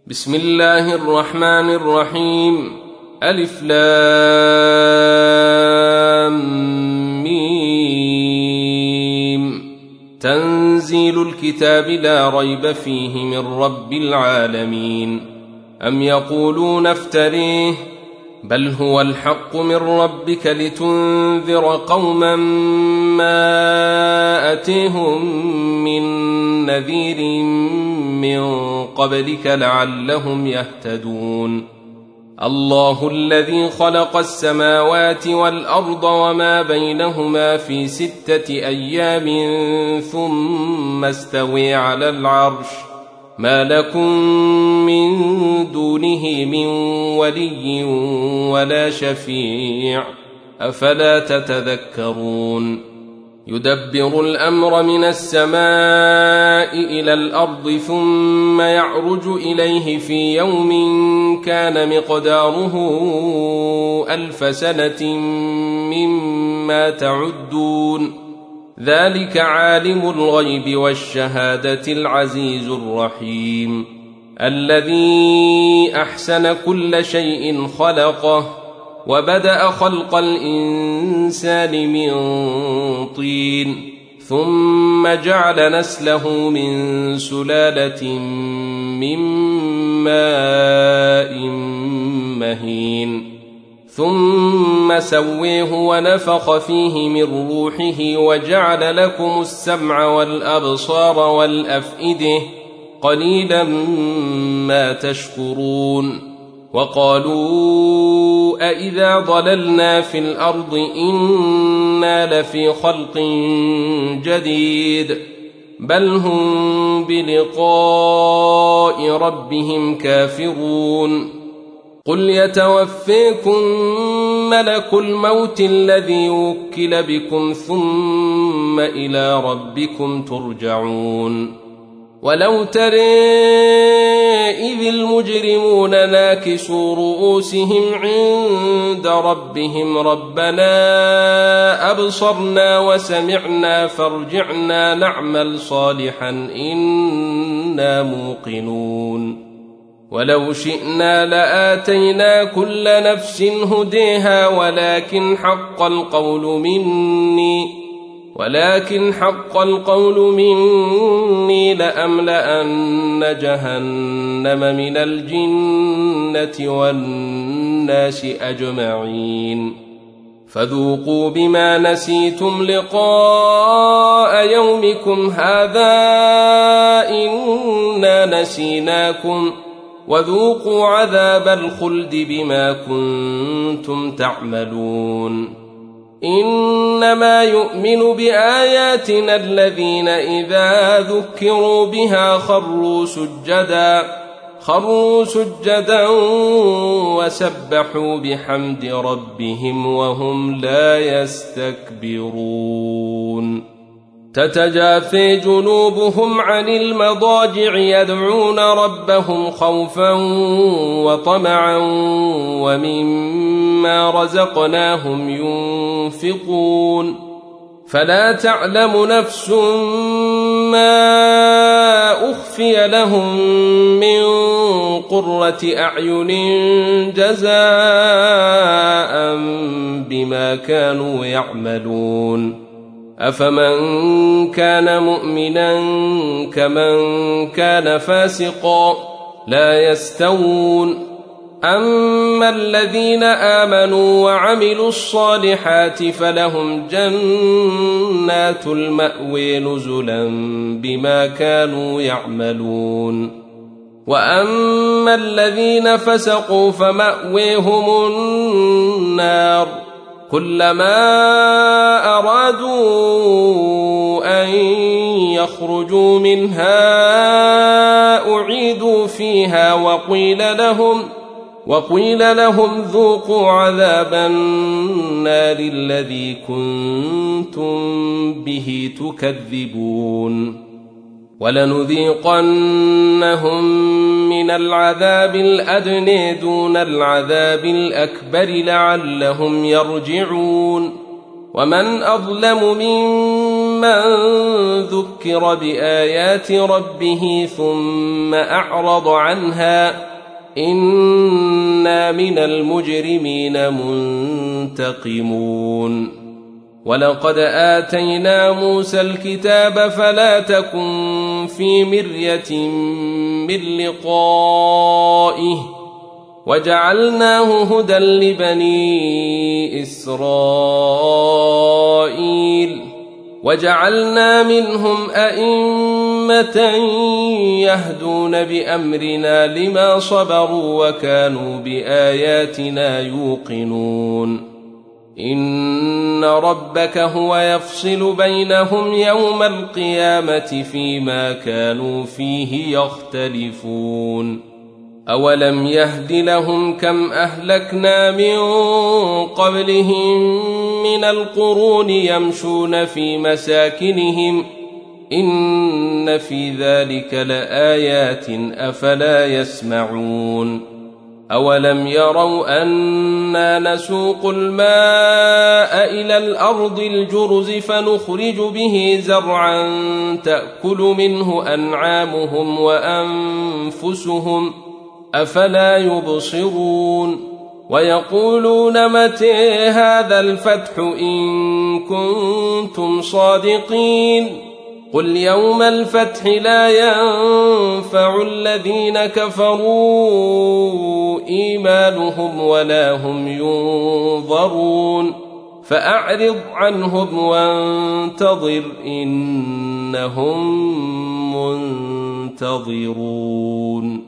بسم الله الرحمن الرحيم. ألف لام ميم. تنزيل الكتاب لا ريب فيه من رب العالمين. أم يقولون افتريه بل هو الحق من ربك لتنذر قوما ما أتيهم من نذير من قبلك لعلهم يهتدون. الله الذي خلق السماوات والأرض وما بينهما في 6 أيام ثم استوى على العرش ما لكم من دونه من ولي ولا شفيع أفلا تتذكرون. يدبر الأمر من السماء إلى الأرض ثم يعرج إليه في يوم كان مقداره 1000 سنة مما تعدون. ذلك عالم الغيب والشهادة العزيز الرحيم الذي أحسن كل شيء خلقه وبدأ خلق الإنسان من طين ثم جعل نسله من سلالة من ماء مهين ثم سويه ونفخ فيه من روحه وجعل لكم السمع والأبصار والأفئدة قليلا ما تشكرون. وقالوا أإذا ضللنا في الأرض إنا لفي خلق جديد بل هم بلقاء ربهم كافرون. قل يتوفيكم ملك الموت الذي وكل بكم ثم إلى ربكم ترجعون. ولو ترى إذ المجرمون ناكسوا رؤوسهم عند ربهم ربنا أبصرنا وسمعنا فارجعنا نعمل صالحا إنا موقنون. ولو شئنا لآتينا كل نفس هديها ولكن حق القول مني لأملأن جهنم من الجنة والناس أجمعين. فذوقوا بما نسيتم لقاء يومكم هذا إنا نسيناكم وذوقوا عذاب الخلد بما كنتم تعملون. إنما يؤمن بآياتنا الذين إذا ذكروا بها خروا سجدا وسبحوا بحمد ربهم وهم لا يستكبرون. تتجافى جنوبهم عن المضاجع يدعون ربهم خوفا وطمعا ومما رزقناهم ينفقون. فلا تعلم نفس ما أخفي لهم من قرة أعين جزاء بما كانوا يعملون. أفمن كان مؤمنا كمن كان فاسقا لا يستوون. أما الذين آمنوا وعملوا الصالحات فلهم جنات المأوى نزلا بما كانوا يعملون. وأما الذين فسقوا فمأويهم النار كلما أرادوا أن يخرجوا منها أعيدوا فيها وقيل لهم ذوقوا عذاب النار الذي كنتم به تكذبون. ولنذيقنهم من العذاب الأدنى دون العذاب الأكبر لعلهم يرجعون. ومن أظلم ممن من ذكر بآيات ربه ثم أعرض عنها إنا من المجرمين منتقمون ولقد آتينا موسى الكتاب فلا تكن في مرية من لقائه وجعلناه هدى لبني إسرائيل وجعلنا منهم أئمة يهدون بأمرنا لما صبروا وكانوا بآياتنا يوقنون إن ربك هو يفصل بينهم يوم القيامة فيما كانوا فيه يختلفون أولم يهد لهم كم أهلكنا من قبلهم من القرون يمشون في مساكنهم إن في ذلك لآيات أفلا يسمعون أولم يروا أنا نسوق الماء إلى الأرض الجرز فنخرج به زرعا تأكل منه أنعامهم وأنفسهم أفلا يبصرون ويقولون متى هذا الفتح إن كنتم صادقين قل يوم الفتح لا ينفع الذين كفروا إيمانهم ولا هم ينظرون فأعرض عنهم وانتظر إنهم منتظرون